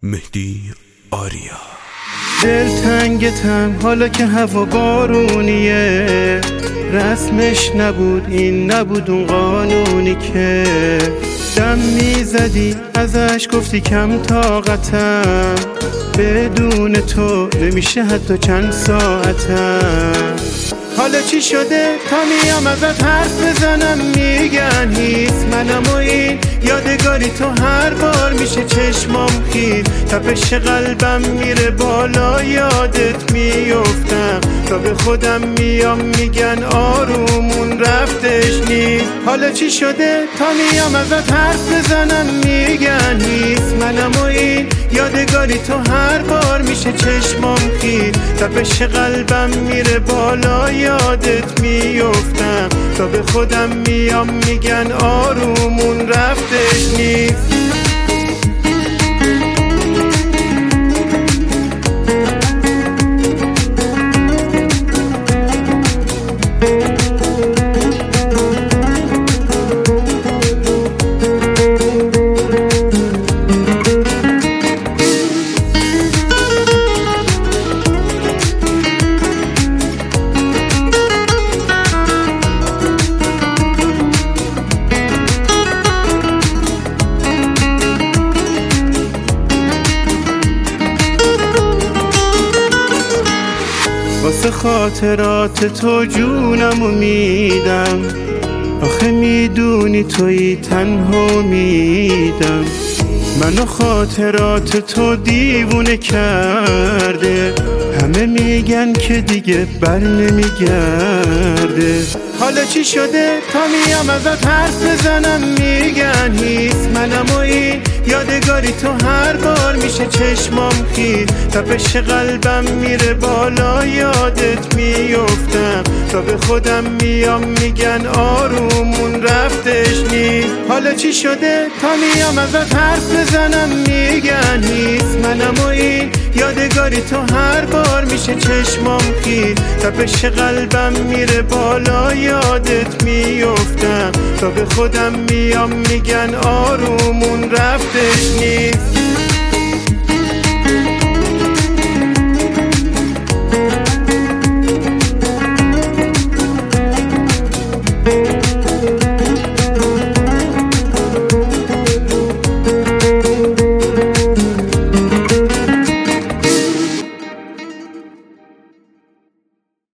مهدی آریا. دل تنگتم حالا که هوا بارونیه، رسمش نبود این نبود اون قانونی که دم میزدی ازش گفتی کم طاقتم، بدون تو نمیشه حتی چند ساعتم. حالا چی شده تا میام ازت حرف بزنم میگن هیچ، منم و این یادگاری تو هر بار میشه چشمام خیر، تپش قلبم میره بالا یادت میفتم، تا به خودم میام میگن آرومون رفتش نیست. حالا چی شده تا میام ازت حرف بزنم میگن هیچ، منم و این یادگاری تو هر بار میشه چشمام خیر، تپش قلبم میره بالا یادت میفتم، تا به خودم میام میگن آرومون رفتش نیست. واسه خاطرات تو جونمو میدم، آخه میدونی تویی تنها میدم، منو خاطرات تو دیوونه کرده، همه میگن که دیگه بر نمیگرده. حالا چی شده تا میام ازت حرف بزنم میگن هیچ، منم و این یادگاری تو هر بار میشه چشمام خیر، تپش قلبم میره بالا یادت میفتم، تا به خودم میام میگن آرومون رفتش نیست. حالا چی شده تا میام ازت حرف بزنم میگن هیچ، منم و این یادگاری تو هر بار میشه چشمام خیر، تپش قلبم میره بالا یادت میفتم، تا به خودم میام میگن آرومون رفتش نیست.